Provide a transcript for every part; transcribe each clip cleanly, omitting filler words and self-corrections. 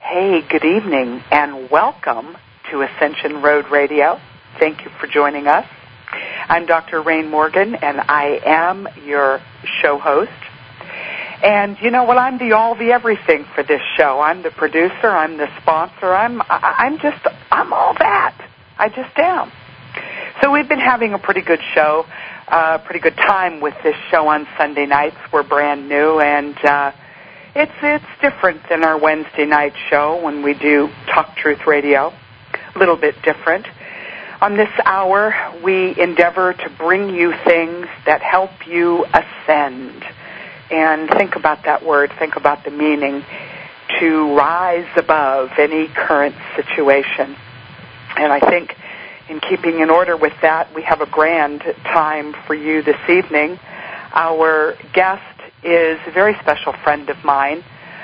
Hey, good evening, and welcome to Ascension Road Radio. Thank you for joining us. I'm Dr. Rain Morgan, and I am your show host. And you know what? I'm the all, the everything for this show. I'm the producer. I'm the sponsor. I'm all that. I just am. So we've been having a pretty good show, pretty good time with this show on Sunday nights. We're brand new, and it's different than our Wednesday night show when we do Talk Truth Radio. A little bit different. On this hour, we endeavor to bring you things that help you ascend. And think about that word. Think about the meaning. To rise above any current situation. And I think in keeping in order with that, we have a grand time for you this evening. Our guest is a very special friend of mine.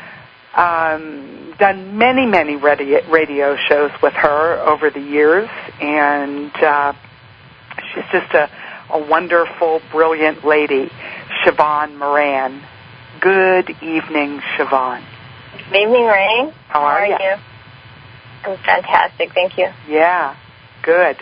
Done many radio shows with her over the years, and she's just a wonderful, brilliant lady, Siobhan Moran. Good evening, Siobhan. Good evening, Rain. How are you? I'm fantastic, thank you. Yeah, good.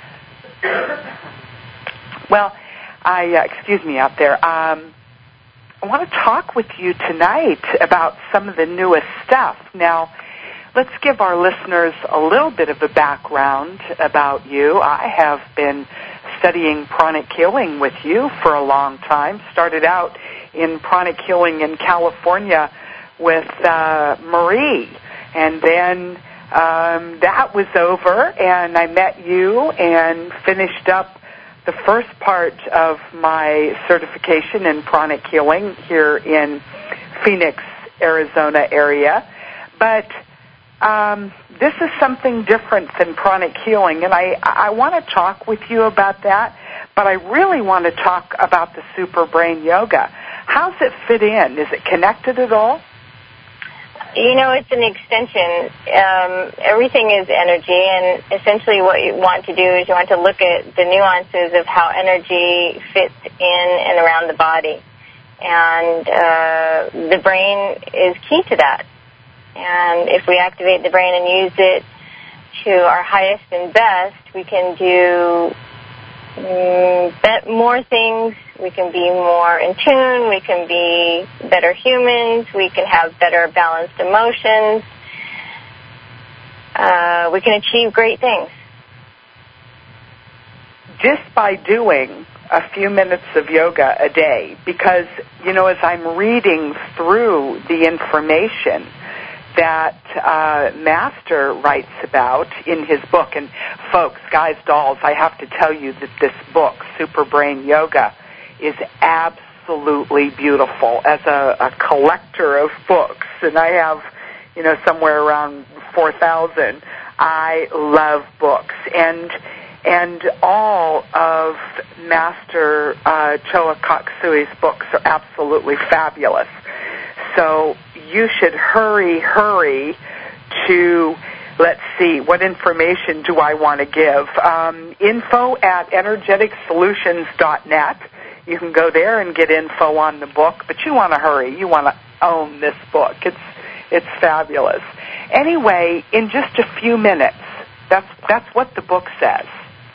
Well, excuse me out there. I want to talk with you tonight about some of the newest stuff. Now, let's give our listeners a little bit of a background about you. I have been studying pranic healing with you for a long time. Started out in pranic healing in California with Marie, and then that was over, and I met you and finished up the first part of my certification in pranic healing here in Phoenix, Arizona area. But this is something different than pranic healing, and I want to talk with you about that, but I really want to talk about the Super Brain Yoga. How's it fit in? Is it connected at all? You know, it's an extension. Everything is energy, and essentially what you want to do is you want to look at the nuances of how energy fits in and around the body. And the brain is key to that. And if we activate the brain and use it to our highest and best, we can do more things. We can be more in tune. We can be better humans. We can have better balanced emotions. We can achieve great things. Just by doing a few minutes of yoga a day, because, you know, as I'm reading through the information that Master writes about in his book, and folks, guys, dolls, I have to tell you that this book, Super Brain Yoga, is absolutely beautiful. As a collector of books, and I have, you know, somewhere around 4,000, I love books. And all of Master Choa Kok Sui's books are absolutely fabulous. So you should hurry to, let's see, what information do I want to give? Info at energeticsolutions.net. You can go there and get info on the book, but you want to hurry. You want to own this book. It's fabulous. Anyway, in just a few minutes, that's what the book says.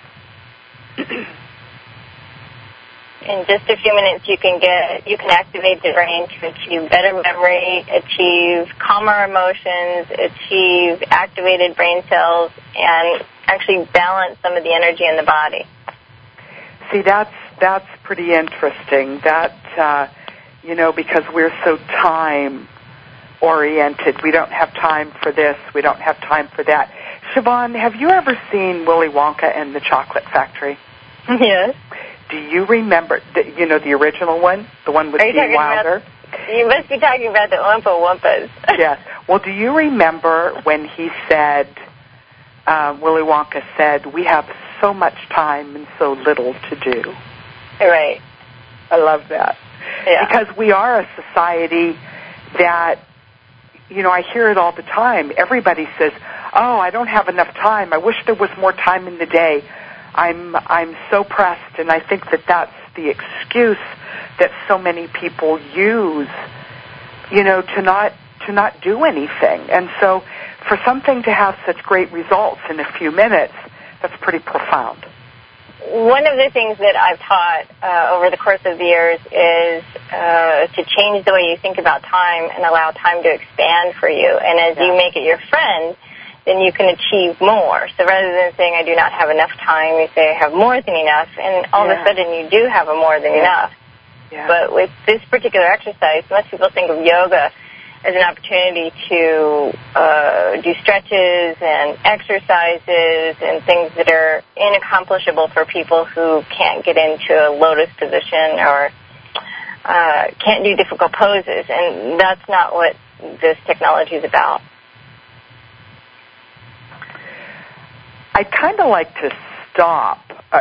In just a few minutes, you can activate the brain to achieve better memory, achieve calmer emotions, achieve activated brain cells, and actually balance some of the energy in the body. See, that's pretty interesting. That you know, because we're so time oriented, we don't have time for this, we don't have time for that. Siobhan, have you ever seen Willy Wonka and the Chocolate Factory? Yes. Do you remember, the original one? The one with Gene Wilder? You must be talking about the Oompa Loompas. Yes. Well, do you remember when he said, Willy Wonka said, we have so much time and so little to do? Right. I love that. Yeah. Because we are a society that, you know, I hear it all the time. Everybody says, oh, I don't have enough time. I wish there was more time in the day. I'm so pressed, and I think that that's the excuse that so many people use, you know, to to not do anything. And so for something to have such great results in a few minutes, that's pretty profound. One of the things that I've taught over the course of the years is to change the way you think about time and allow time to expand for you. And as you make it your friend, then you can achieve more. So rather than saying, I do not have enough time, you say, I have more than enough, and all of a sudden you do have a more than enough. Yeah. But with this particular exercise, most people think of yoga as an opportunity to do stretches and exercises and things that are inaccomplishable for people who can't get into a lotus position or can't do difficult poses. And that's not what this technology is about. I'd kind of like to start.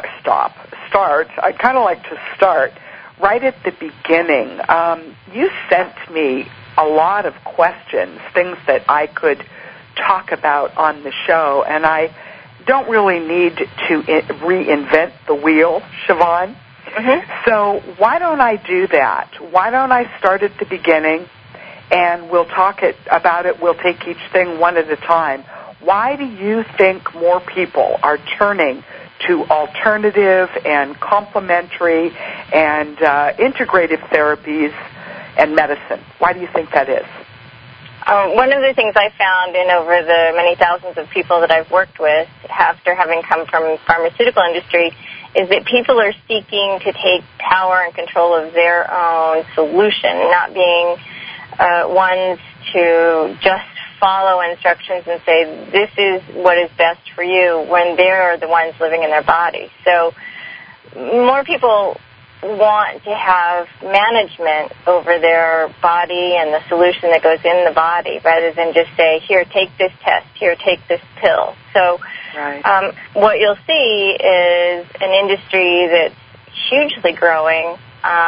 I'd kind of like to start right at the beginning. You sent me a lot of questions, things that I could talk about on the show, and I don't really need to reinvent the wheel, Siobhan. Mm-hmm. So why don't I do that? Why don't I start at the beginning, and we'll talk about it. We'll take each thing one at a time. Why do you think more people are turning to alternative and complementary and integrative therapies and medicine? Why do you think that is? One of the things I found in over the many thousands of people that I've worked with after having come from the pharmaceutical industry is that people are seeking to take power and control of their own solution, not being ones to just follow instructions and say, this is what is best for you, when they're the ones living in their body. So more people want to have management over their body and the solution that goes in the body rather than just say, here, take this test, here, take this pill. So what you'll see is an industry that's hugely growing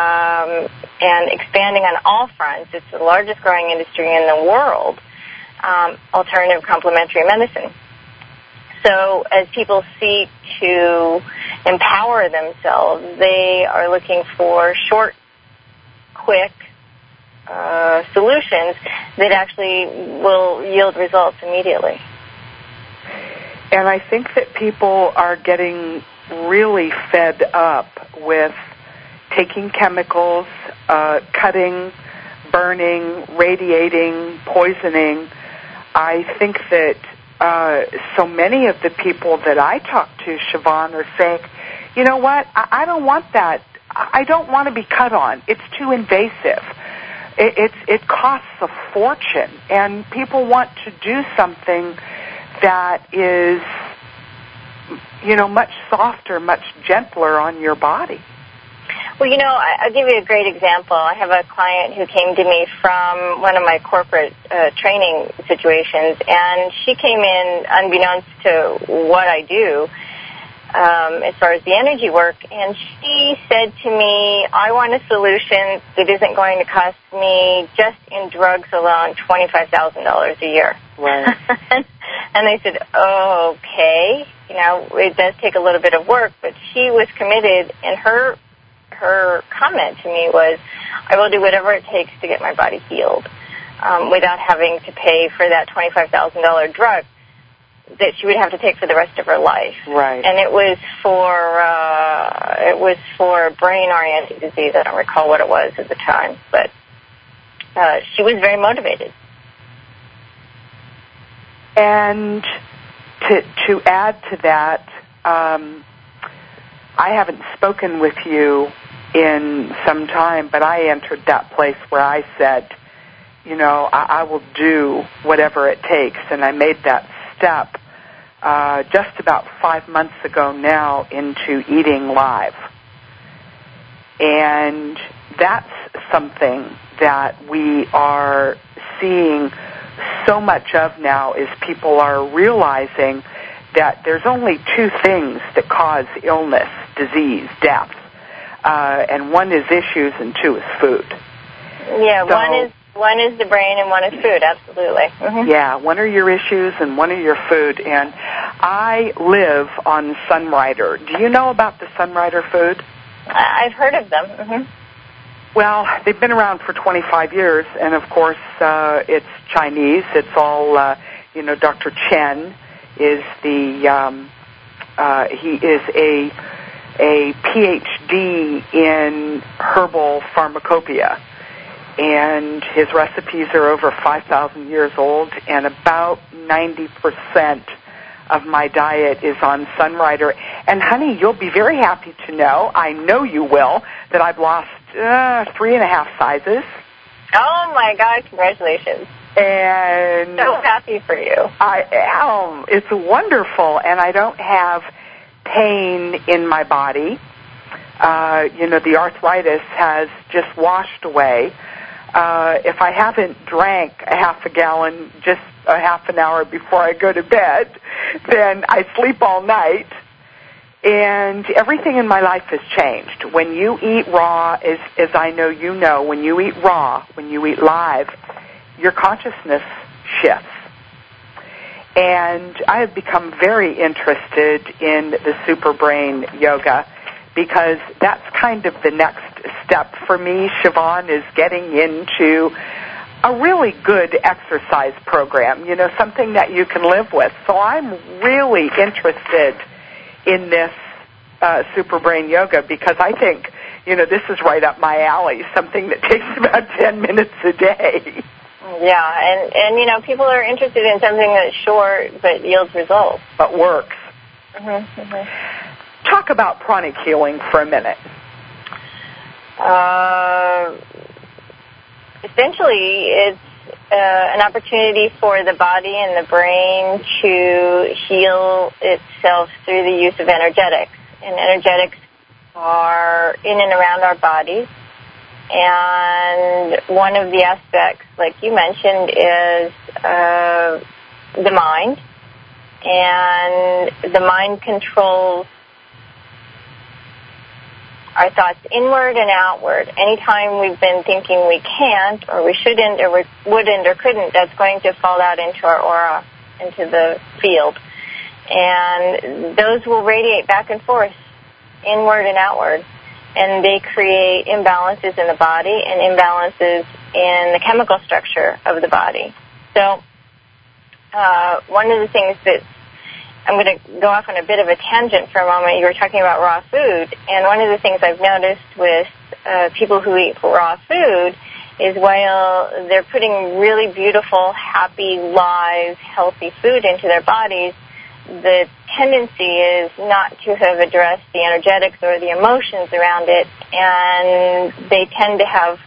and expanding on all fronts. It's the largest growing industry in the world, alternative complementary medicine. So as people seek to empower themselves, they are looking for short, quick solutions that actually will yield results immediately. And I think that people are getting really fed up with taking chemicals, cutting, burning, radiating, poisoning. I think that so many of the people that I talk to, Siobhan, are saying, you know what, I don't want that. I don't want to be cut on. It's too invasive. It costs a fortune, and people want to do something that is, much softer, much gentler on your body. Well, I'll give you a great example. I have a client who came to me from one of my corporate training situations, and she came in unbeknownst to what I do as far as the energy work, and she said to me, I want a solution that isn't going to cost me, just in drugs alone, $25,000 a year. Right. And I said, okay, it does take a little bit of work, but she was committed, and her comment to me was, I will do whatever it takes to get my body healed without having to pay for that $25,000 drug that she would have to take for the rest of her life. Right. And it was for brain-oriented disease. I don't recall what it was at the time, but she was very motivated. And to add to that, I haven't spoken with you in some time, but I entered that place where I said, I will do whatever it takes, and I made that step just about 5 months ago now into eating live. And that's something that we are seeing so much of now, is people are realizing that there's only two things that cause illness, disease, death. And one is issues and two is food. Yeah, so, one is the brain and one is food, absolutely. Mm-hmm. Yeah, one are your issues and one are your food. And I live on Sunrider. Do you know about the Sunrider food? I've heard of them. Mm-hmm. Well, they've been around for 25 years, and of course, it's Chinese. It's all, Dr. Chen is he is a PhD in herbal pharmacopoeia, and his recipes are over 5,000 years old, and about 90% of my diet is on Sunrider. And honey, you'll be very happy to know, I know you will, that I've lost 3.5 sizes. Oh my God, congratulations. And so happy for you. I am. It's wonderful, and I don't have pain in my body. The arthritis has just washed away. If I haven't drank a half a gallon just a half an hour before I go to bed, then I sleep all night, and everything in my life has changed. When you eat raw, as I know you know, when you eat raw, when you eat live, your consciousness shifts. And I have become very interested in the Super Brain Yoga because that's kind of the next step for me, Siobhan, is getting into a really good exercise program, something that you can live with. So I'm really interested in this Super Brain Yoga because I think, this is right up my alley, something that takes about 10 minutes a day. Yeah, and people are interested in something that's short but yields results. But works. Mm-hmm, mm-hmm. Talk about pranic healing for a minute. Essentially, it's an opportunity for the body and the brain to heal itself through the use of energetics. And energetics are in and around our bodies. And one of the aspects, like you mentioned, is the mind. And the mind controls our thoughts inward and outward. Anytime we've been thinking we can't, or we shouldn't, or we wouldn't, or couldn't, that's going to fall out into our aura, into the field. And those will radiate back and forth, inward and outward. And they create imbalances in the body and imbalances in the chemical structure of the body. So one of the things that I'm going to go off on a bit of a tangent for a moment. You were talking about raw food, and one of the things I've noticed with people who eat raw food is while they're putting really beautiful, happy, live, healthy food into their bodies, the tendency is not to have addressed the energetics or the emotions around it, and they tend to have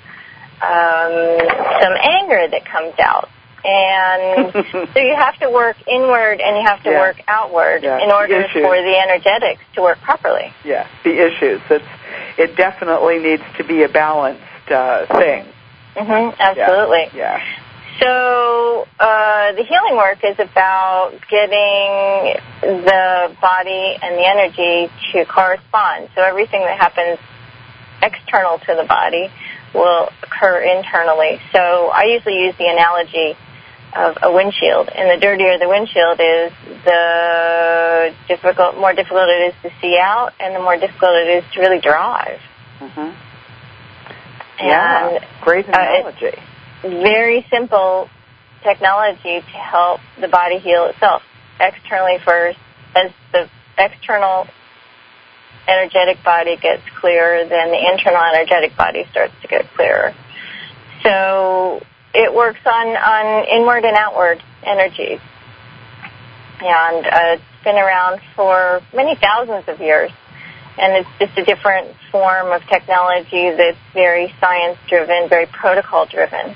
some anger that comes out. And so you have to work inward and you have to work outward in order for the energetics to work properly. Yeah, the issues. It definitely needs to be a balanced thing. Mm-hmm, absolutely. Yeah. So the healing work is about getting the body and the energy to correspond. So everything that happens external to the body will occur internally. So I usually use the analogy of a windshield, and the dirtier the windshield is, the more difficult it is to see out, and the more difficult it is to really drive. Mm-hmm. Yeah, great analogy. Very simple technology to help the body heal itself. Externally first, as the external energetic body gets clearer, then the internal energetic body starts to get clearer. So it works on inward and outward energies. And it's been around for many thousands of years. And it's just a different form of technology that's very science-driven, very protocol-driven,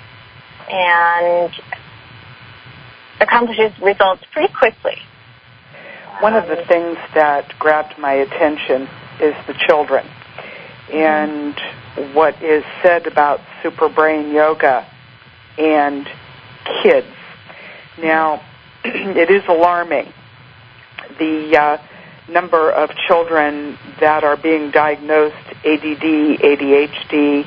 and accomplishes results pretty quickly. One of the things that grabbed my attention is the children. And what is said about Super Brain Yoga and kids. Now, it is alarming, the number of children that are being diagnosed ADD, ADHD.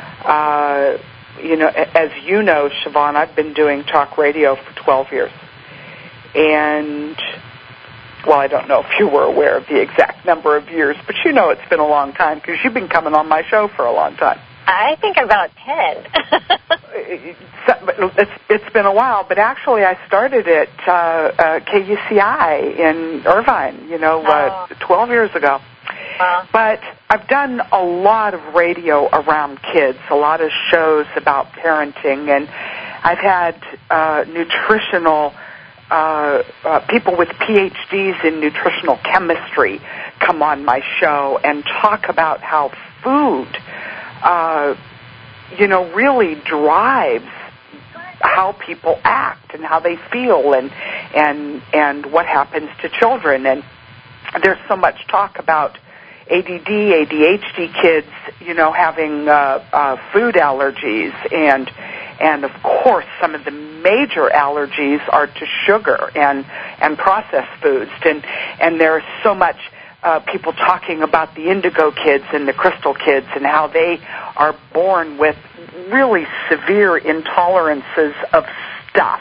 As you know, Siobhan, I've been doing talk radio for 12 years. And, well, I don't know if you were aware of the exact number of years, but it's been a long time because you've been coming on my show for a long time. I think about 10. It's been a while, but actually I started at KUCI in Irvine, 12 years ago. But I've done a lot of radio around kids, a lot of shows about parenting, and I've had nutritional people with PhDs in nutritional chemistry come on my show and talk about how food really drives how people act and how they feel and what happens to children. And there's so much talk about ADD, ADHD kids, having food allergies, and of course some of the major allergies are to sugar and processed foods, and there's so much people talking about the indigo kids and the crystal kids and how they are born with really severe intolerances of stuff.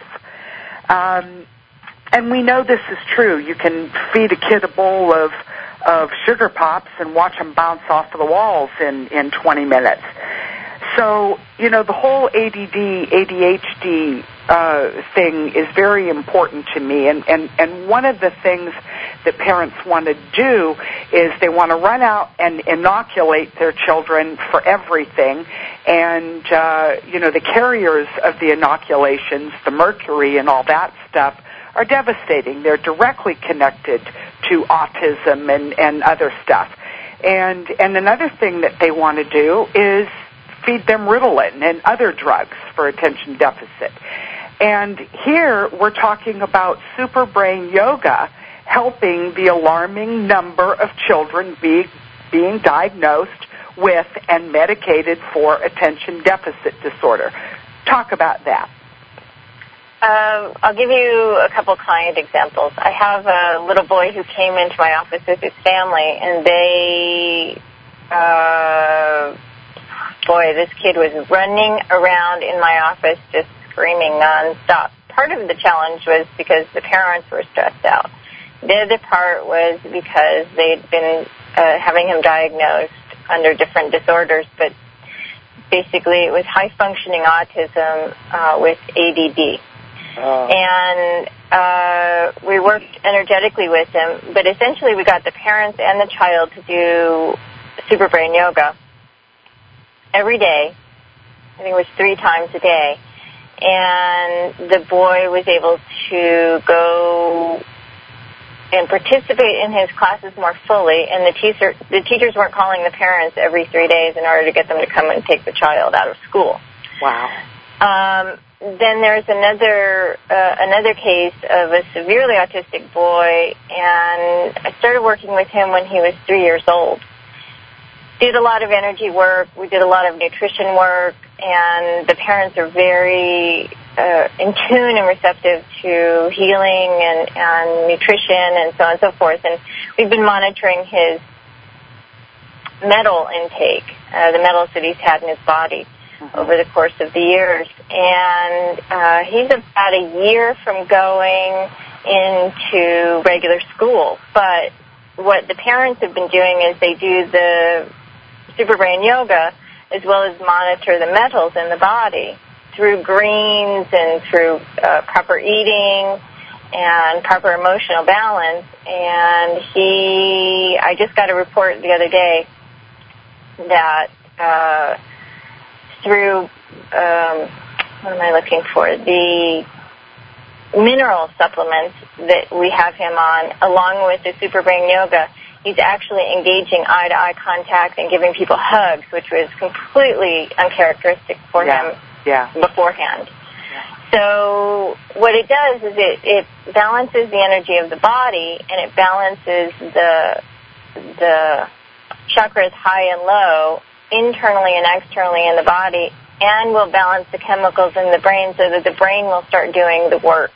And we know this is true. You can feed a kid a bowl of sugar pops and watch them bounce off the walls in 20 minutes. So, the whole ADD, ADHD thing is very important to me. And one of the things that parents want to do is they want to run out and inoculate their children for everything. And, the carriers of the inoculations, the mercury and all that stuff, are devastating. They're directly connected to autism and other stuff. And another thing that they want to do is feed them Ritalin and other drugs for attention deficit. And here we're talking about super brain yoga helping the alarming number of children being diagnosed with and medicated for attention deficit disorder. Talk about that. I'll give you a couple client examples. I have a little boy who came into my office with his family, and this kid was running around in my office just screaming nonstop. Part of the challenge was because the parents were stressed out. The other part was because they'd been having him diagnosed under different disorders, but basically it was high-functioning autism with ADD. And we worked energetically with him, but essentially we got the parents and the child to do super brain yoga every day. I think it was 3 times a day. And the boy was able to go and participate in his classes more fully, and the teachers weren't calling the parents every 3 days in order to get them to come and take the child out of school. Wow. Then there's another case of a severely autistic boy, and I started working with him when he was 3 years old. Did a lot of energy work, we did a lot of nutrition work, and the parents are very in tune and receptive to healing and nutrition and so on and so forth. And we've been monitoring his metal intake, the metals that he's had in his body over the course of the years. And he's about a year from going into regular school. But what the parents have been doing is they do the super brain yoga as well as monitor the metals in the body through greens and through proper eating and proper emotional balance. And I just got a report the other day that through, what am I looking for, the mineral supplements that we have him on, along with the super brain yoga, he's actually engaging eye-to-eye contact and giving people hugs, which was completely uncharacteristic for him beforehand. So what it does is it balances the energy of the body, and it balances the chakras high and low internally and externally in the body, and will balance the chemicals in the brain so that the brain will start doing the work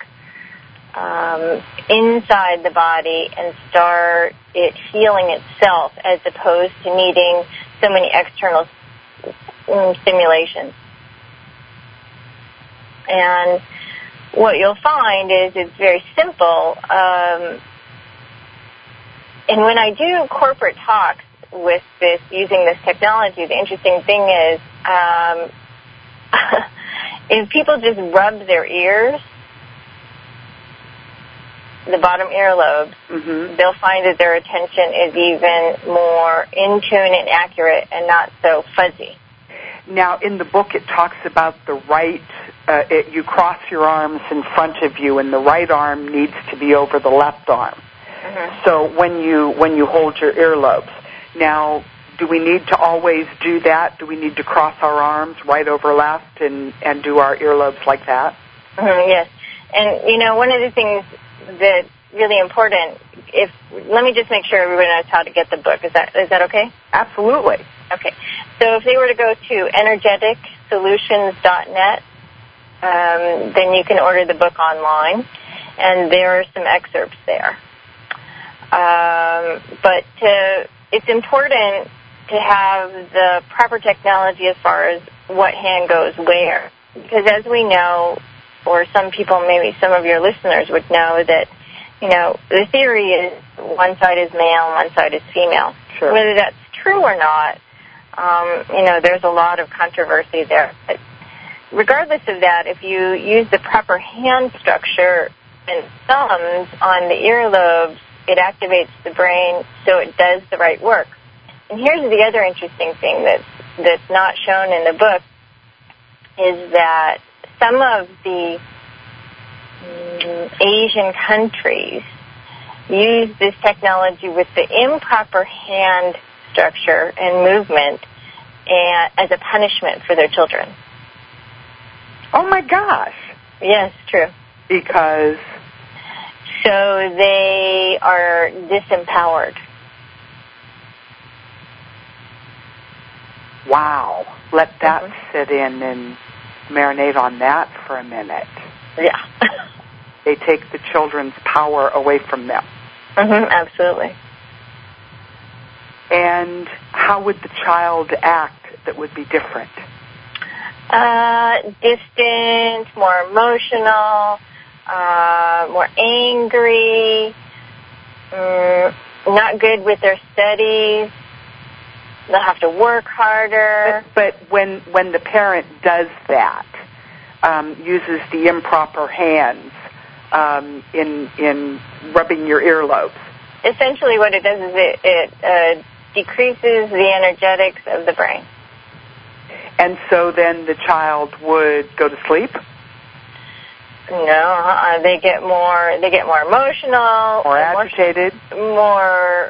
inside the body and start it healing itself, as opposed to needing so many external stimulations. And what you'll find is it's very simple. And when I do corporate talks, with this, using this technology, the interesting thing is, if people just rub their ears, the bottom earlobes, they'll find that their attention is even more in tune and accurate and not so fuzzy. Now, in the book, it talks about the right, you cross your arms in front of you, and the right arm needs to be over the left arm. So when you hold your earlobes. Now, do we need to always do that? Do we need to cross our arms right over left and do our earlobes like that? Yes. And, one of the things that's really important, let me just make sure everybody knows how to get the book. Is that okay? Absolutely. Okay. So if they were to go to energeticsolutions.net, then you can order the book online, and there are some excerpts there. But it's important to have the proper technology as far as what hand goes where. Because as we know, or some people, maybe some of your listeners would know that, the theory is one side is male and one side is female. Sure. Whether that's true or not, there's a lot of controversy there. But regardless of that, if you use the proper hand structure and thumbs on the earlobes, it activates the brain so it does the right work. And here's the other interesting thing that's not shown in the book is that some of the Asian countries use this technology with the improper hand structure and movement as a punishment for their children. Oh, my gosh. Yes, true. Because? So they are disempowered. Wow. Let that sit in and marinate on that for a minute. Yeah. They take the children's power away from them. Absolutely. And how would the child act that would be different? Distant, more emotional, more angry, not good with their studies. They'll have to work harder. But when the parent does that, uses the improper hands in rubbing your earlobes. Essentially what it does is it decreases the energetics of the brain. And so then the child would go to sleep? No, they get more emotional, more agitated, more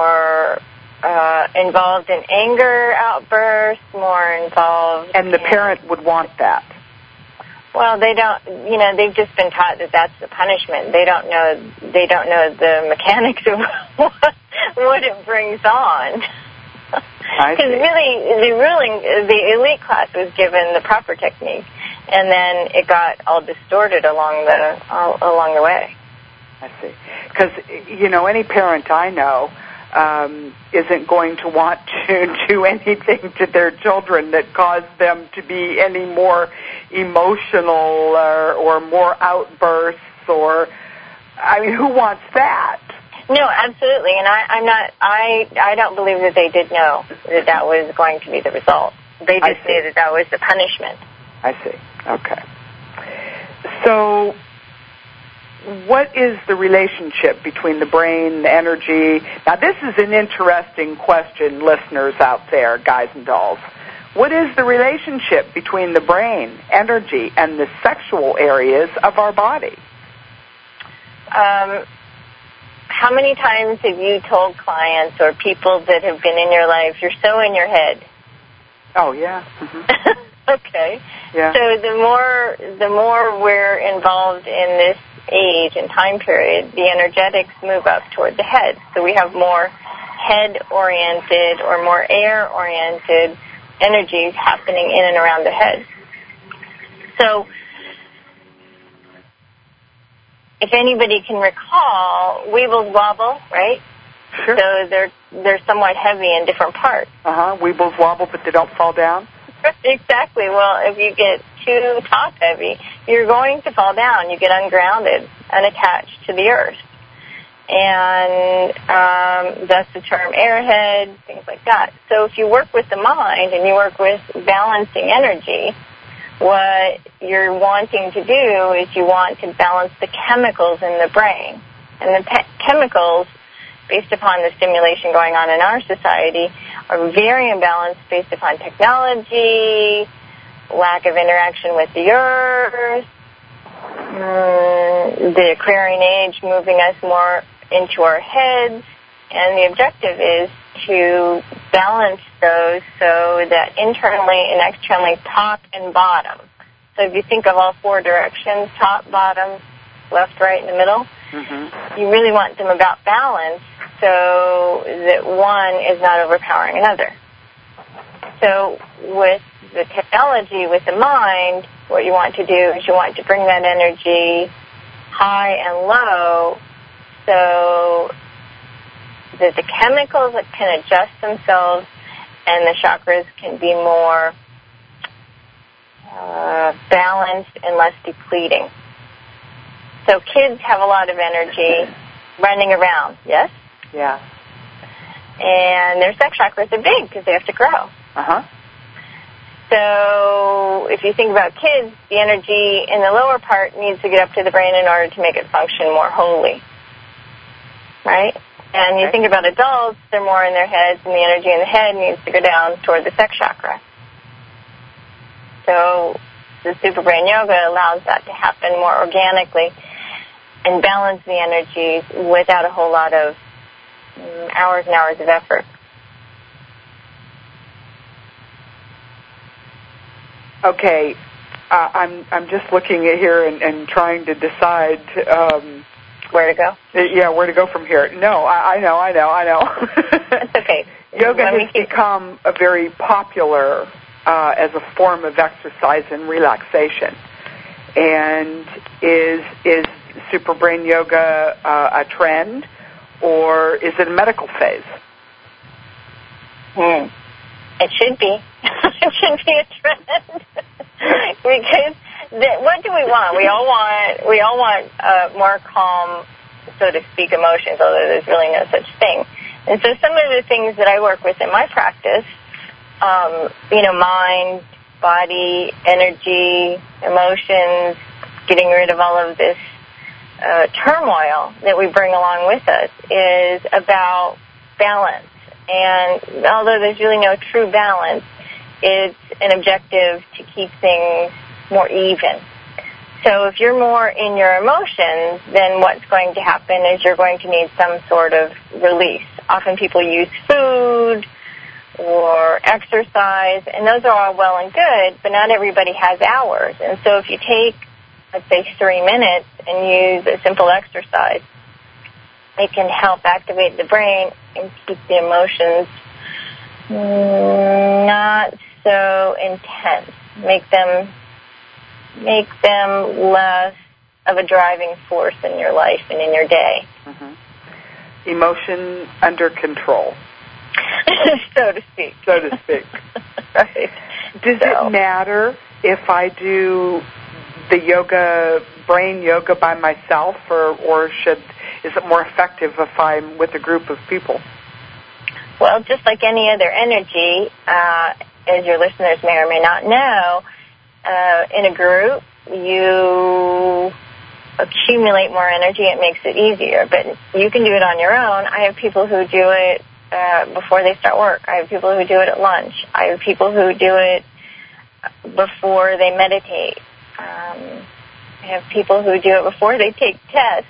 involved in anger outbursts, more involved. And the parent would want that. Well, they don't. They've just been taught that that's the punishment. They don't know the mechanics of what it brings on. Because really, the elite class was given the proper technique, and then it got all distorted along the way. I see. Because any parent I know isn't going to want to do anything to their children that cause them to be any more emotional or more outbursts who wants that? No, absolutely, and I don't believe that they did know that was going to be the result. They just knew that was the punishment. I see. Okay. So, what is the relationship between the brain, the energy? Now, this is an interesting question, listeners out there, guys and dolls. What is the relationship between the brain, energy, and the sexual areas of our body? How many times have you told clients or people that have been in your life, you're so in your head? Oh, yeah. Okay. Yeah. So the more we're involved in this age and time period, the energetics move up toward the head. So we have more head-oriented or more air-oriented energies happening in and around the head. So if anybody can recall, weebles wobble, right? Sure. So they're somewhat heavy in different parts. Weebles wobble, but they don't fall down? Exactly. Well, if you get too top-heavy, you're going to fall down. You get ungrounded, unattached to the earth. and thus the term airhead, things like that. So if you work with the mind and you work with balancing energy, what you're wanting to do is you want to balance the chemicals in the brain. And the chemicals, based upon the stimulation going on in our society, are very imbalanced based upon technology, lack of interaction with the earth, the Aquarian age moving us more into our heads, and the objective is to balance those so that internally and externally, top and bottom. So if you think of all four directions, top, bottom, left, right, and the middle, you really want them about balance so that one is not overpowering another. So with the technology, with the mind, what you want to do is you want to bring that energy high and low so that the chemicals can adjust themselves and the chakras can be more balanced and less depleting. So kids have a lot of energy running around, yes? Yeah. And their sex chakras are big because they have to grow. So if you think about kids, the energy in the lower part needs to get up to the brain in order to make it function more wholly, right? And you think about adults, they're more in their heads, and the energy in the head needs to go down toward the sex chakra. So the Super Brain Yoga allows that to happen more organically and balance the energies without a whole lot of hours and hours of effort. Okay, I'm just looking at here and trying to decide where to go. Yeah, where to go from here. No, I know. That's okay. Yoga has become a very popular as a form of exercise and relaxation. And is Super Brain Yoga a trend, or is it a medical phase? It should be. It should be a trend. Because what do we want? We all want more calm, so to speak, emotions, although there's really no such thing. And so some of the things that I work with in my practice, mind, body, energy, emotions, getting rid of all of this turmoil that we bring along with us, is about balance. And although there's really no true balance, it's an objective to keep things more even. So if you're more in your emotions, then what's going to happen is you're going to need some sort of release. Often people use food or exercise, and those are all well and good, but not everybody has hours. And so if you take, let's say, 3 minutes and use a simple exercise, it can help activate the brain and keep the emotions not so intense. Make them less of a driving force in your life and in your day. Emotion under control. So to speak. Right. Does it matter if I do the yoga, brain yoga by myself, or is it more effective if I'm with a group of people? Well, just like any other energy, as your listeners may or may not know, in a group, you accumulate more energy. It makes it easier, but you can do it on your own. I have people who do it before they start work. I have people who do it at lunch. I have people who do it before they meditate. I have people who do it before they take tests.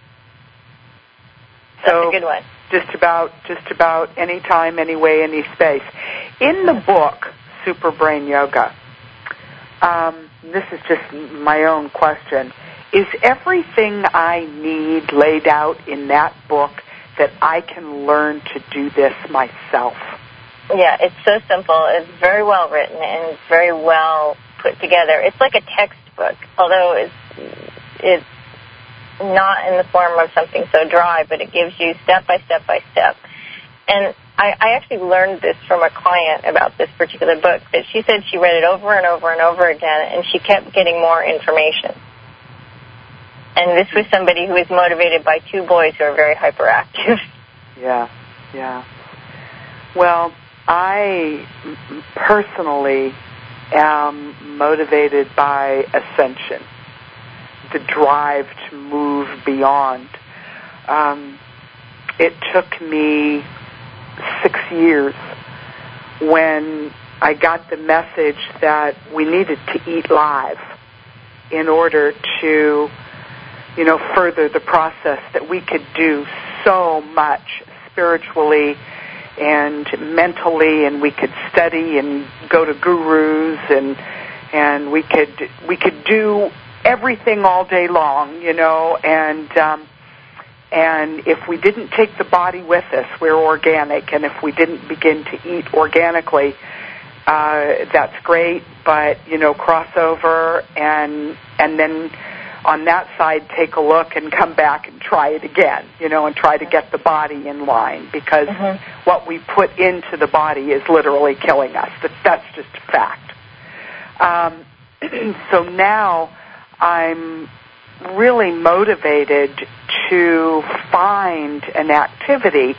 That's a good one. Just about any time, any way, any space. In the book, Super Brain Yoga, this is just my own question, is everything I need laid out in that book that I can learn to do this myself? Yeah, it's so simple. It's very well written and it's very well put together. It's like a textbook, although it's not in the form of something so dry, but it gives you step by step by step. And I actually learned this from a client about this particular book, that she said she read it over and over and over again, and she kept getting more information. And this was somebody who was motivated by two boys who are very hyperactive. Yeah, yeah. Well, I personally am motivated by ascension, the drive to move beyond. It took me 6 years when I got the message that we needed to eat live in order to, further the process, that we could do so much spiritually and mentally, and we could study and go to gurus, and we could do everything all day long, and if we didn't take the body with us, we're organic, and if we didn't begin to eat organically, that's great, but cross over and then on that side take a look and come back and try it again, and try to get the body in line, because what we put into the body is literally killing us. That's just a fact. So now I'm really motivated to find an activity,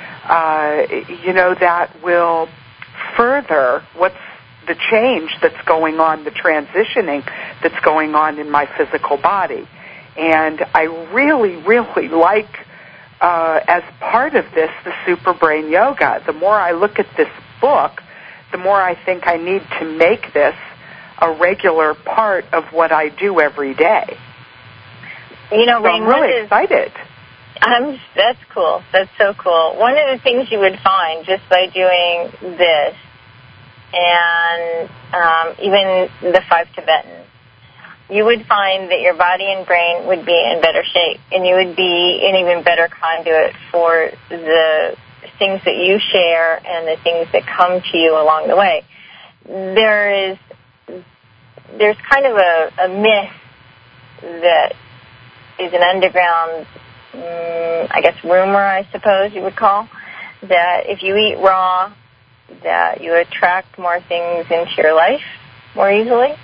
that will further what's the change that's going on, the transitioning that's going on in my physical body. And I really, really like, as part of this, the Super Brain Yoga. The more I look at this book, the more I think I need to make this a regular part of what I do every day. Rain, I'm really excited. That's cool. That's so cool. One of the things you would find just by doing this, and even the 5 Tibetans, you would find that your body and brain would be in better shape, and you would be an even better conduit for the things that you share and the things that come to you along the way. There's kind of a myth that is an underground, rumor, I suppose you would call, that if you eat raw, that you attract more things into your life more easily.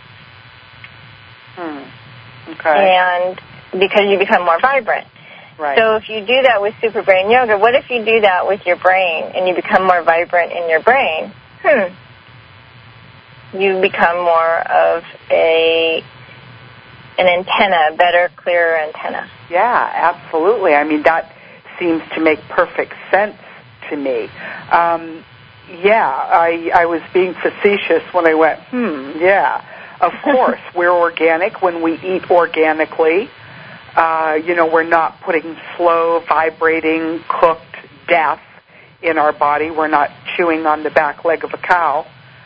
Okay. And because you become more vibrant. Right. So if you do that with Super Brain Yoga, what if you do that with your brain and you become more vibrant in your brain? You become more of an antenna, better, clearer antenna. Yeah, absolutely. I mean, that seems to make perfect sense to me. I was being facetious when I went, of course, we're organic when we eat organically. We're not putting slow, vibrating, cooked death in our body. We're not chewing on the back leg of a cow.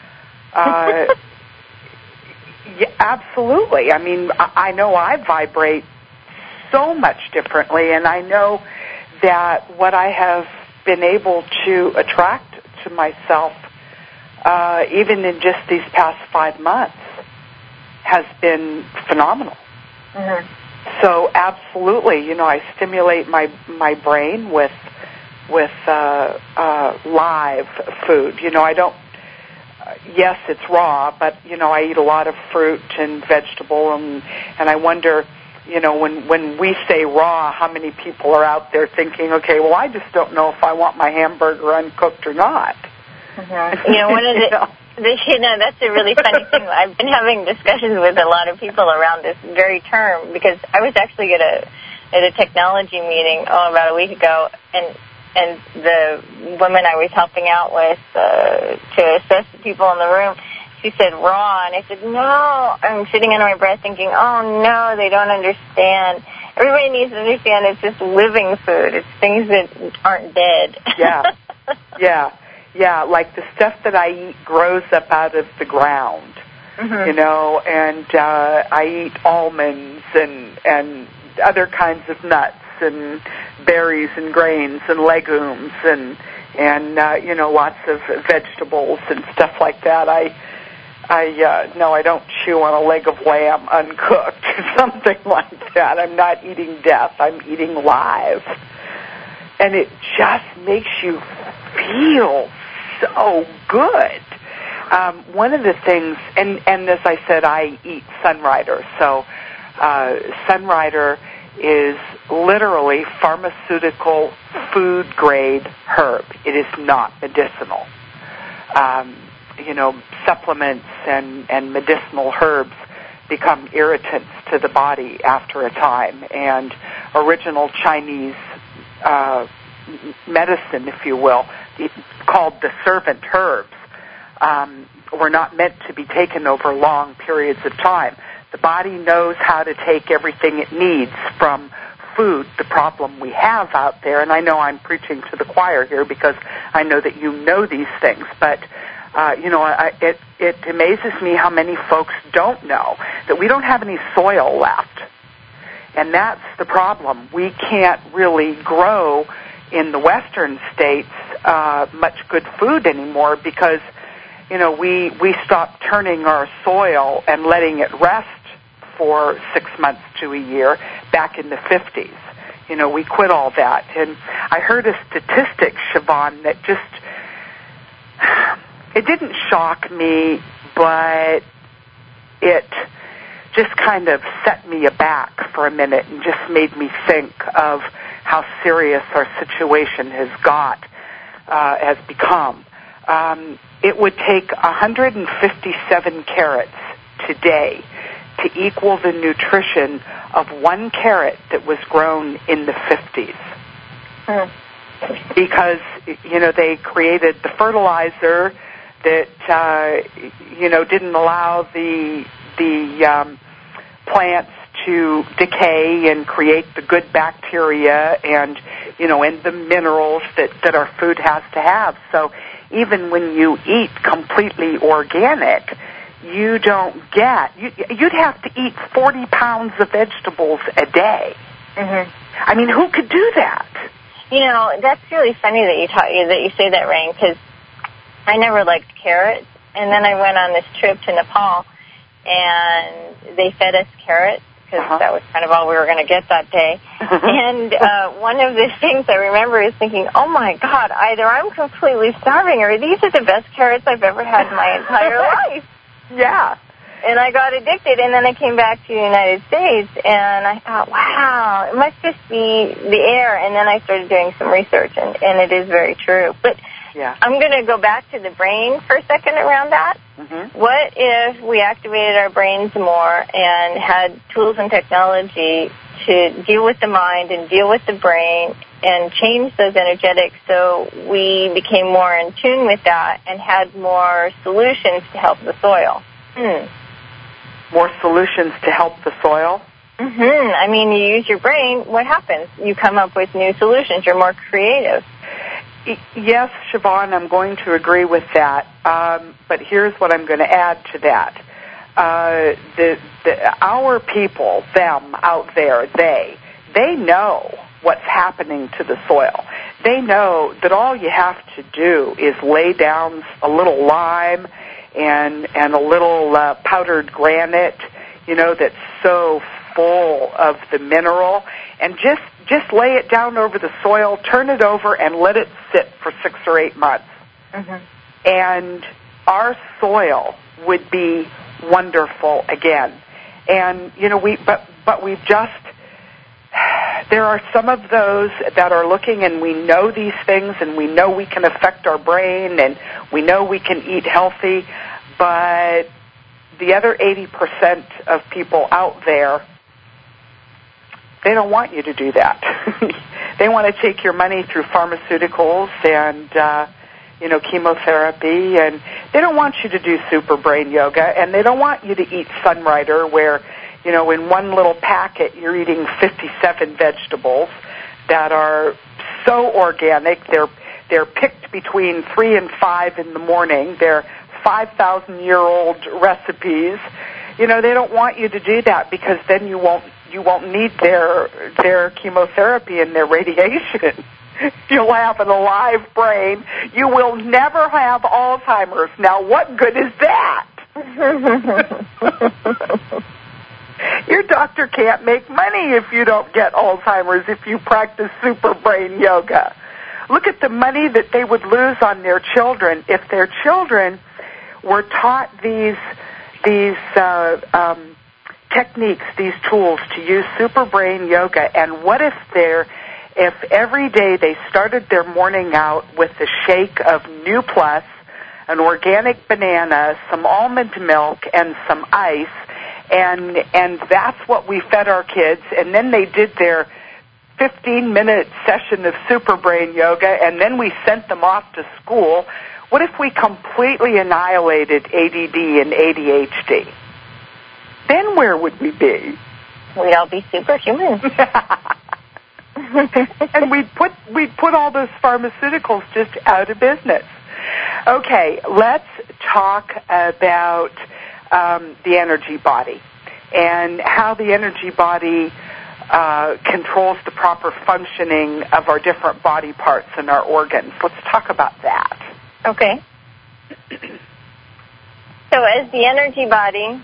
Yeah, absolutely. I mean, I know I vibrate so much differently, and I know that what I have been able to attract to myself, even in just these past 5 months, has been phenomenal. Mm-hmm. So absolutely, I stimulate my brain with live food. I don't. Yes, it's raw, but I eat a lot of fruit and vegetable, and I wonder, when we say raw, how many people are out there thinking, okay, well, I just don't know if I want my hamburger uncooked or not. Mm-hmm. One of that's a really funny thing. I've been having discussions with a lot of people around this very term, because I was actually at a technology meeting about a week ago, and the woman I was helping out with to assess the people in the room, she said raw, and I said no. I'm sitting under my breath thinking, oh no, they don't understand. Everybody needs to understand it's just living food. It's things that aren't dead. Yeah, like the stuff that I eat grows up out of the ground, and I eat almonds and other kinds of nuts and berries and grains and legumes and lots of vegetables and stuff like that. I don't chew on a leg of lamb uncooked or something like that. I'm not eating death. I'm eating live. And it just makes you feel so good. One of the things, and as I said, I eat Sunrider. So Sunrider is literally pharmaceutical food-grade herb. It is not medicinal. Supplements and medicinal herbs become irritants to the body after a time. And original Chinese medicine, if you will, called the servant herbs, were not meant to be taken over long periods of time. The body knows how to take everything it needs from food. The problem we have out there, and I know I'm preaching to the choir here because I know that you know these things, but it amazes me how many folks don't know that we don't have any soil left. And that's the problem. We can't really grow in the western states much good food anymore because, we stopped turning our soil and letting it rest for 6 months to a year back in the 50s. We quit all that. And I heard a statistic, Siobhan, that it didn't shock me, but it just kind of set me aback for a minute and just made me think of how serious our situation has become. It would take 157 carrots today to equal the nutrition of one carrot that was grown in the 50s. Because, they created the fertilizer that, didn't allow the plants to decay and create the good bacteria and, and the minerals that our food has to have. So even when you eat completely organic, you don't you'd have to eat 40 pounds of vegetables a day. Mm-hmm. I mean, who could do that? That's really funny that you say that, Rain, because I never liked carrots. And then I went on this trip to Nepal, and they fed us carrots because that was kind of all we were going to get that day. And one of the things I remember is thinking, oh, my God, either I'm completely starving or these are the best carrots I've ever had in my entire life. Yeah. And I got addicted, and then I came back to the United States, and I thought, wow, it must just be the air. And then I started doing some research, and it is very true. But yeah. I'm going to go back to the brain for a second around that. Mm-hmm. What if we activated our brains more and had tools and technology to deal with the mind and deal with the brain and change those energetics so we became more in tune with that and had more solutions to help the soil? More solutions to help the soil? Mm-hmm. I mean, you use your brain, what happens? You come up with new solutions. You're more creative. Yes, Siobhan, I'm going to agree with that. But here's what I'm going to add to that. Our people, them out there, they know what's happening to the soil. They know that all you have to do is lay down a little lime and a little powdered granite, that's so full of the mineral, and just lay it down over the soil, turn it over, and let it sit for 6 or 8 months. Mm-hmm. And our soil would be wonderful again. And, we've just, there are some of those that are looking, and we know these things, and we know we can affect our brain, and we know we can eat healthy, but the other 80% of people out there, they don't want you to do that. They want to take your money through pharmaceuticals and, chemotherapy, and they don't want you to do super brain yoga, and they don't want you to eat Sunrider where, in one little packet you're eating 57 vegetables that are so organic. They're picked between 3 and 5 in the morning. They're 5,000-year-old recipes. They don't want you to do that because then you won't need their chemotherapy and their radiation. You'll have an alive brain. You will never have Alzheimer's. Now, what good is that? Your doctor can't make money if you don't get Alzheimer's if you practice super brain yoga. Look at the money that they would lose on their children if their children were taught these techniques, these tools to use Super Brain Yoga, and what if every day they started their morning out with a shake of New Plus, an organic banana, some almond milk, and some ice, and that's what we fed our kids, and then they did their 15-minute session of Super Brain Yoga, and then we sent them off to school. What if we completely annihilated ADD and ADHD? Then where would we be? We'd all be superhuman. And we'd put all those pharmaceuticals just out of business. Okay, let's talk about the energy body and how the energy body controls the proper functioning of our different body parts and our organs. Let's talk about that. Okay. So as the energy body,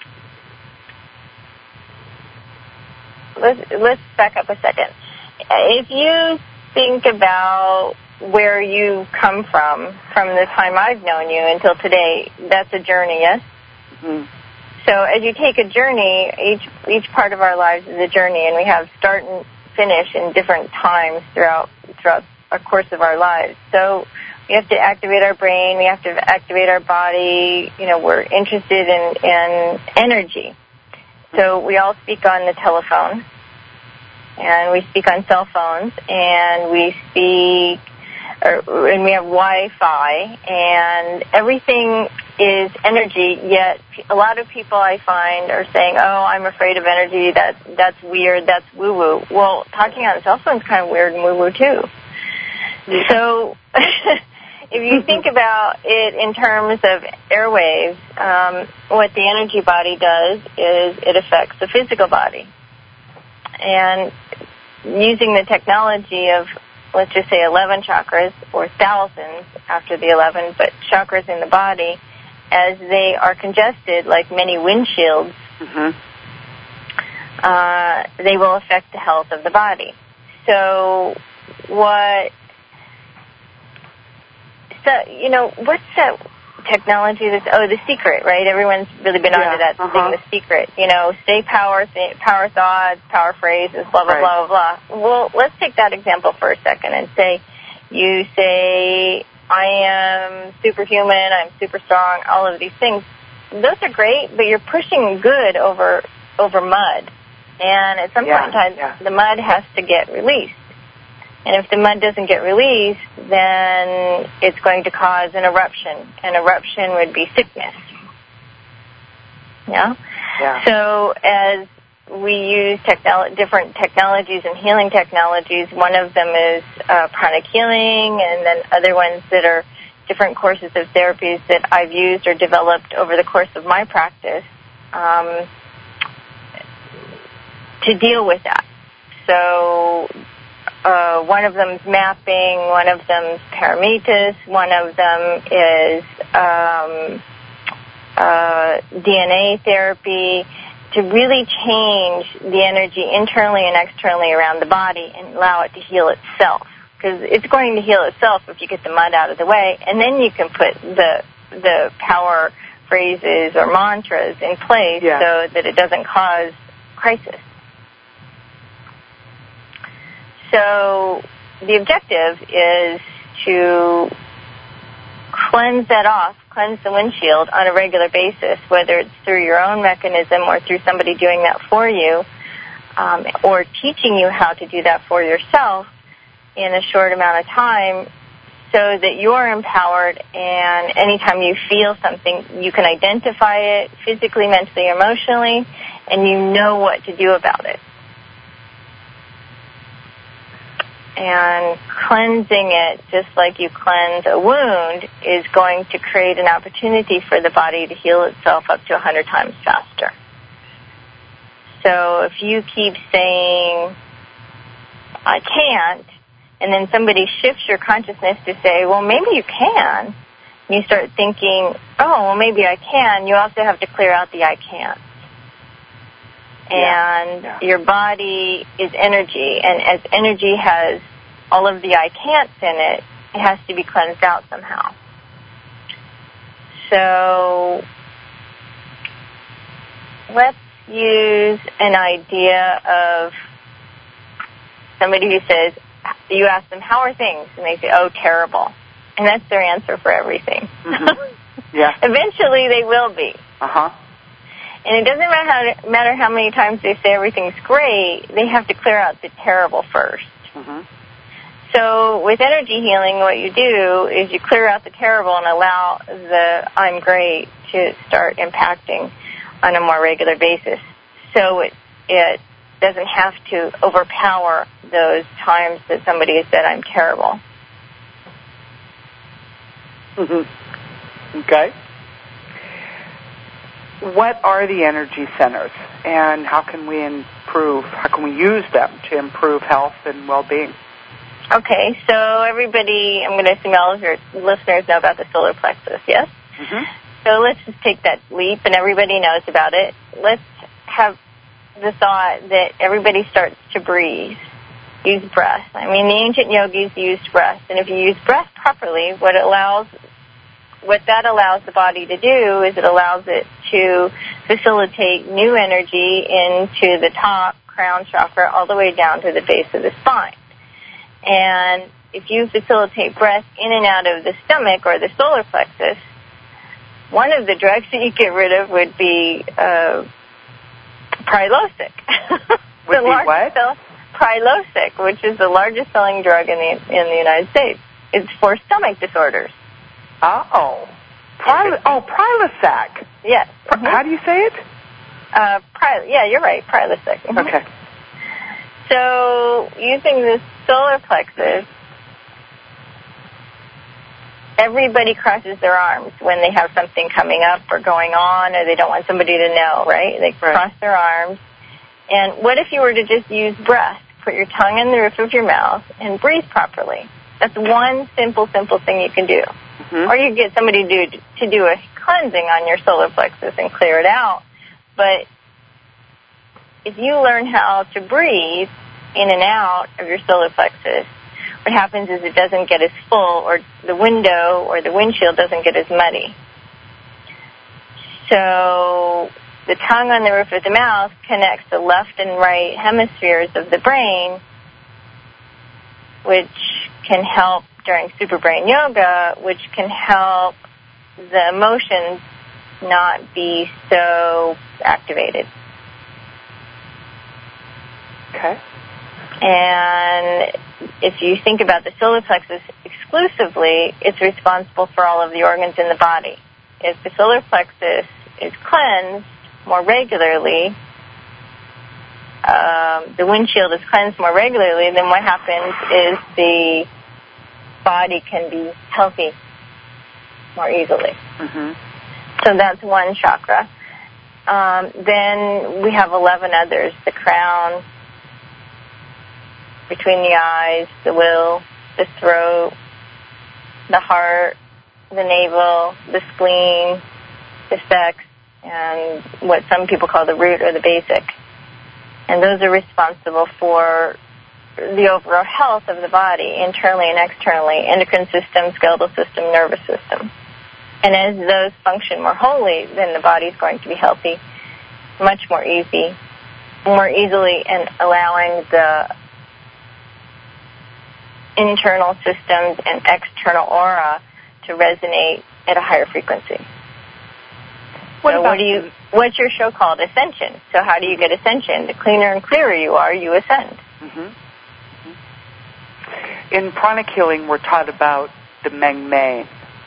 let's back up a second. If you think about where you come from the time I've known you until today, that's a journey, yes? Mm-hmm. So as you take a journey, each part of our lives is a journey, and we have start and finish in different times throughout a course of our lives. So we have to activate our brain, we have to activate our body, we're interested in energy. So we all speak on the telephone, and we speak on cell phones, and we have Wi-Fi, and everything is energy, yet a lot of people I find are saying, oh, I'm afraid of energy, that's weird, that's woo-woo. Well, talking on a cell phone is kind of weird and woo-woo too. Yeah. So if you think about it in terms of airwaves, what the energy body does is it affects the physical body. And using the technology of, let's just say 11 chakras, or thousands after the 11, but chakras in the body, as they are congested like many windshields, mm-hmm. They will affect the health of the body. So what's that technology the Secret, right? Everyone's really been onto that thing, The Secret. Stay power thoughts, power phrases, blah, blah, blah, blah, blah. Well, let's take that example for a second and you say, I am superhuman, I'm super strong, all of these things. Those are great, but you're pushing good over mud. And at some point in time, the mud has to get released. And if the mud doesn't get released, then it's going to cause an eruption. An eruption would be sickness. Yeah? So as we use different technologies and healing technologies, one of them is pranic healing, and then other ones that are different courses of therapies that I've used or developed over the course of my practice to deal with that. So one of them is mapping, one of them is paramitas, one of them is DNA therapy, to really change the energy internally and externally around the body and allow it to heal itself. Because it's going to heal itself if you get the mud out of the way, and then you can put the power phrases or mantras in place so that it doesn't cause crisis. So the objective is to cleanse that off, cleanse the windshield on a regular basis, whether it's through your own mechanism or through somebody doing that for you, or teaching you how to do that for yourself in a short amount of time, so that you're empowered, and anytime you feel something, you can identify it physically, mentally, emotionally, and you know what to do about it. And cleansing it, just like you cleanse a wound, is going to create an opportunity for the body to heal itself up to 100 times faster. So if you keep saying, I can't, and then somebody shifts your consciousness to say, well, maybe you can, and you start thinking, oh, well, maybe I can, you also have to clear out the I can't. And your body is energy, and as energy has all of the I can'ts in it, it has to be cleansed out somehow. So let's use an idea of somebody who says, you ask them, how are things? And they say, oh, terrible. And that's their answer for everything. Mm-hmm. Yeah. Eventually they will be. Uh-huh. And it doesn't matter how many times they say everything's great, they have to clear out the terrible first. Mm-hmm. So with energy healing, what you do is you clear out the terrible and allow the I'm great to start impacting on a more regular basis. So it doesn't have to overpower those times that somebody has said I'm terrible. Mm-hmm. Okay. What are the energy centers, and how can we use them to improve health and well-being? Okay, so everybody, I'm going to assume all of your listeners know about the solar plexus, yes? Mm-hmm. So let's just take that leap, and everybody knows about it. Let's have the thought that everybody starts to breathe, use breath. I mean, the ancient yogis used breath, and if you use breath properly, what that allows the body to do is it allows it to facilitate new energy into the top crown chakra all the way down to the base of the spine. And if you facilitate breath in and out of the stomach or the solar plexus, one of the drugs that you get rid of would be Prilosec. Would be what? Prilosec, which is the largest selling drug in the United States. It's for stomach disorders. Oh. Prilosec. Yes. Mm-hmm. How do you say it? Yeah, you're right, Prilosec. Mm-hmm. Okay. So using the solar plexus, everybody crosses their arms when they have something coming up or going on, or they don't want somebody to know, right? They cross their arms. And what if you were to just use breath? Put your tongue in the roof of your mouth and breathe properly. That's one simple thing you can do. Mm-hmm. Or you get somebody to do a cleansing on your solar plexus and clear it out. But if you learn how to breathe in and out of your solar plexus, what happens is it doesn't get as full, or the window or the windshield doesn't get as muddy. So the tongue on the roof of the mouth connects the left and right hemispheres of the brain, which can help during super brain yoga, which can help the emotions not be so activated. Okay. And if you think about the solar plexus exclusively, it's responsible for all of the organs in the body. If the solar plexus is cleansed more regularly, the windshield is cleansed more regularly, then what happens is the body can be healthy more easily. Mm-hmm. So that's one chakra. Then we have 11 others: the crown, between the eyes, the will, the throat, the heart, the navel, the spleen, the sex, and what some people call the root or the basic. And those are responsible for the overall health of the body, internally and externally, endocrine system, skeletal system, nervous system. And as those function more wholly, then the body is going to be healthy much more easily, and allowing the internal systems and external aura to resonate at a higher frequency. What's your show called? Ascension. So how do you get ascension? The cleaner and clearer you are, you ascend. Mm-hmm. In pranic healing, we're taught about the Meng Mei.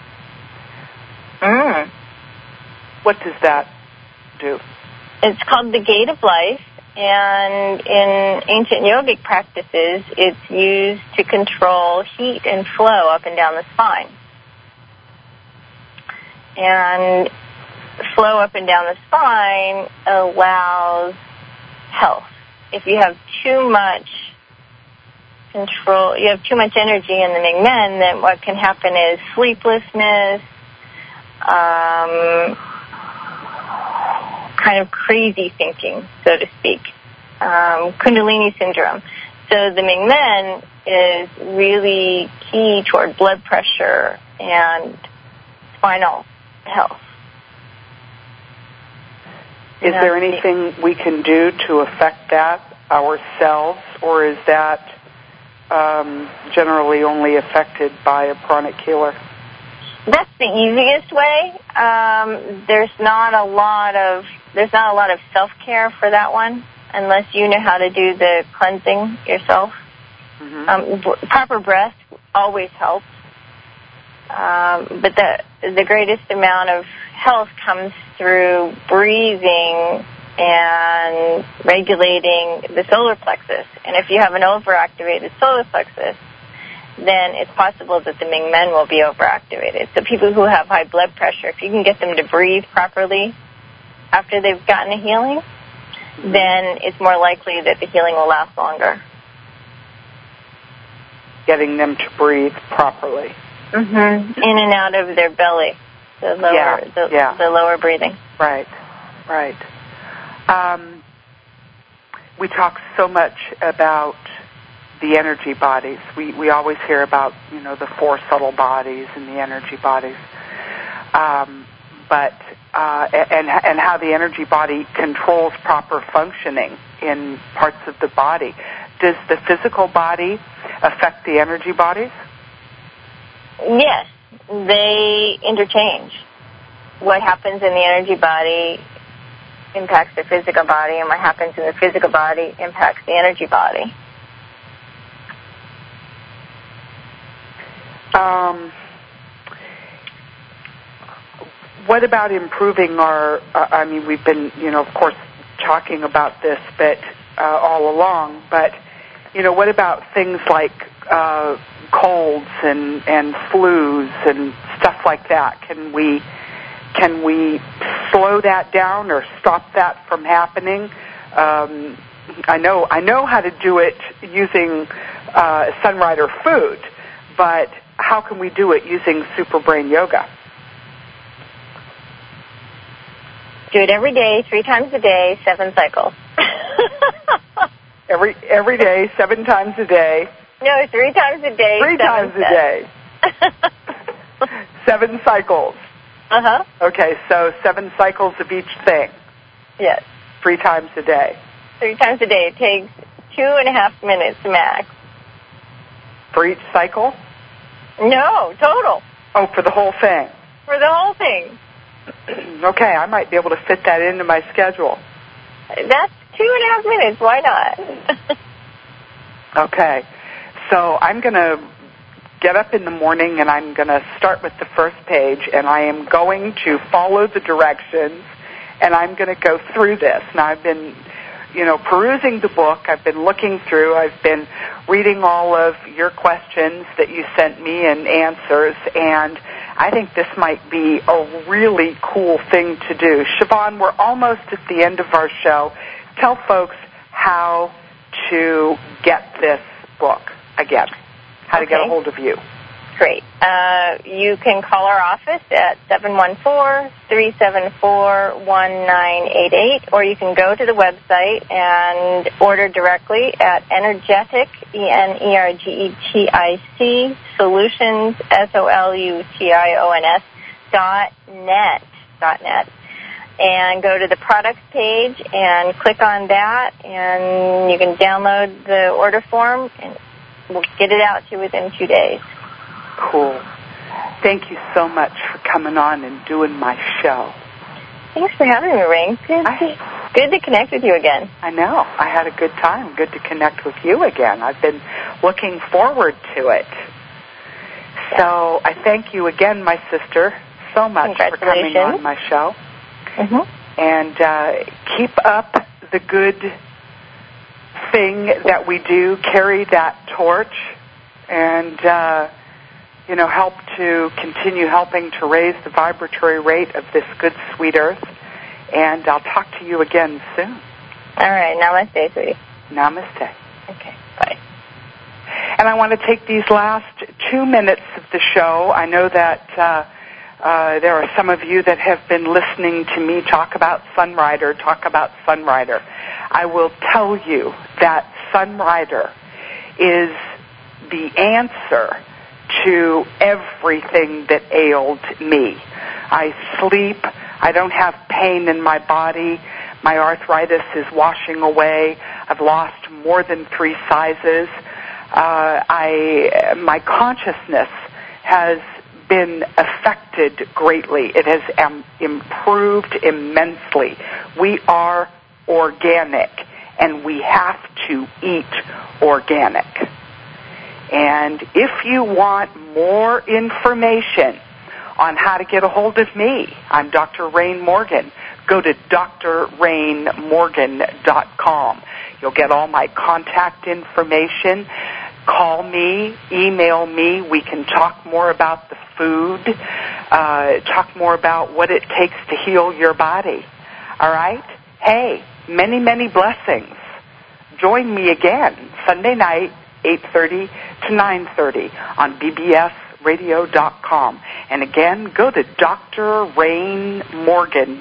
What does that do? It's called the Gate of Life, and in ancient yogic practices, it's used to control heat and flow up and down the spine. And flow up and down the spine allows health. If you have too much control, you have too much energy in the Ming Men, then what can happen is sleeplessness, kind of crazy thinking, so to speak, Kundalini syndrome. So the Ming Men is really key toward blood pressure and spinal health. Is there anything we can do to affect that ourselves, or is that generally only affected by a pranic healer? That's the easiest way. There's not a lot of self-care for that one, unless you know how to do the cleansing yourself. Mm-hmm. Proper breath always helps. But the greatest amount of health comes through breathing and regulating the solar plexus. And if you have an overactivated solar plexus, then it's possible that the Ming Men will be overactivated. So people who have high blood pressure, if you can get them to breathe properly after they've gotten a healing, then it's more likely that the healing will last longer. Getting them to breathe properly. Mm-hmm. In and out of their belly, the lower breathing. Right. We talk so much about the energy bodies. We always hear about, the 4 subtle bodies and the energy bodies, but how the energy body controls proper functioning in parts of the body. Does the physical body affect the energy bodies? Yes, they interchange. What happens in the energy body impacts the physical body, and what happens in the physical body impacts the energy body. What about improving our, we've been, of course, talking about this all along, but, what about things like colds and flus and stuff like that? Can we slow that down or stop that from happening? I know how to do it using Sunrider food, but how can we do it using Super Brain Yoga? Do it every day, 3 times a day, 7 cycles. Every day, 7 times a day. No, 3 times a day. 3 times a day. 7 cycles. Uh-huh. Okay, so 7 cycles of each thing. Yes. 3 times a day. 3 times a day. It takes 2.5 minutes max. For each cycle? No, total. Oh, for the whole thing? For the whole thing. Okay, I might be able to fit that into my schedule. That's 2.5 minutes. Why not? Okay, so I'm going to get up in the morning and I'm going to start with the first page, and I am going to follow the directions, and I'm going to go through this. Now, I've been, perusing the book. I've been looking through. I've been reading all of your questions that you sent me and answers, and I think this might be a really cool thing to do. Siobhan, we're almost at the end of our show. Tell folks how to get this book again, how to get a hold of you. Great. You can call our office at 714-374-1988, or you can go to the website and order directly at Energetic, ENERGETIC, Solutions, SOLUTIONS.net, and go to the products page and click on that, and you can download the order form, and we'll get it out to you within 2 days. Cool. Thank you so much for coming on and doing my show. Thanks for having me, Rain. Good to connect with you again. I know. I had a good time. Good to connect with you again. I've been looking forward to it. So I thank you again, my sister, so much for coming on my show. Mm-hmm. And keep up the good thing that we do. Carry that torch and help to continue helping to raise the vibratory rate of this good, sweet earth. And I'll talk to you again soon. All right. Namaste, sweetie. Namaste. Okay. Bye. And I want to take these last 2 minutes of the show. I know that there are some of you that have been listening to me talk about Sunrider. I will tell you that Sunrider is the answer to everything that ailed me. I sleep. I don't have pain in my body. My arthritis is washing away. I've lost more than 3 sizes. My consciousness has been affected greatly. It has improved immensely. We are organic, and we have to eat organic. And if you want more information on how to get a hold of me, I'm Dr. Rain Morgan. Go to drrainmorgan.com. You'll get all my contact information. Call me, email me. We can talk more about the food, talk more about what it takes to heal your body. All right? Hey, many, many blessings. Join me again Sunday night, 8:30 to 9:30 on bbsradio.com. And again, go to Dr. Rain Morgan,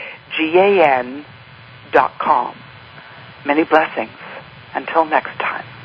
DRAINMORGAN.com. Many blessings. Until next time.